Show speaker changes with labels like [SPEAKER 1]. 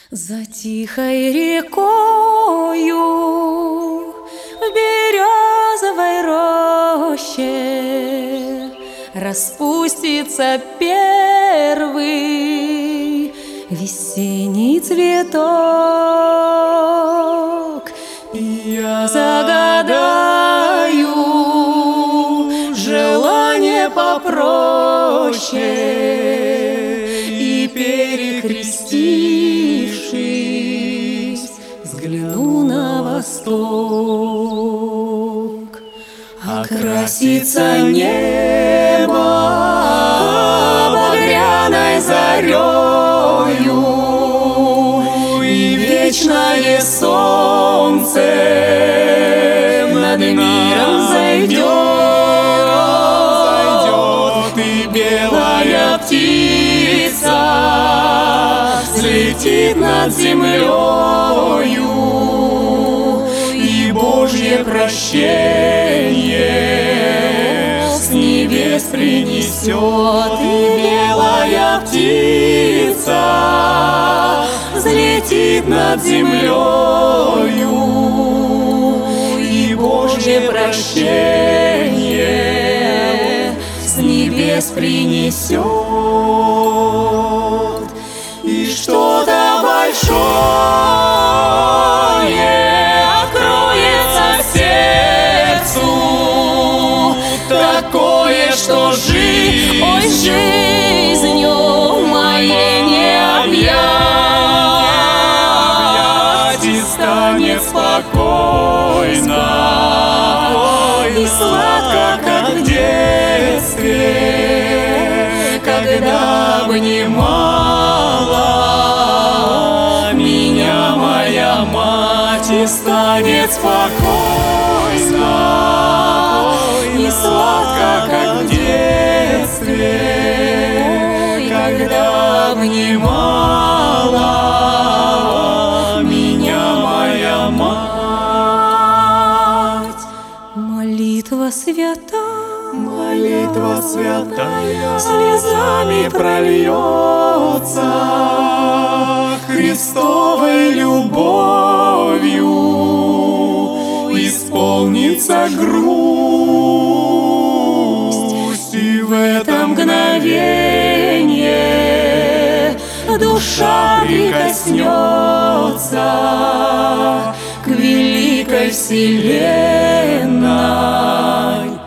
[SPEAKER 1] За тихой рекою в березовой роще распустится первый весенний цветок, и я загадаю желание попроще, и перекрестившись, взгляну на восток. Окрасится небо багряной зарею, и вечное солнце над миром зайдет, и белая птица взлетит над землею, и Божье прощение с небес принесет, и белая птица взлетит над землею, и Божье прощение с небес принесет. И что-то большое откроется сердцу, такое, что жизнью моей не объять, и станет спокойно и сладко, как в детстве, когда обнимала меня моя мать, и станет спокойно и сладко, как в детстве, когда обнимала меня моя мать. Молитва святая слезами прольется, Христовой любовью исполнится грусть, и в это мгновенье душа прикоснется к великой вселенной.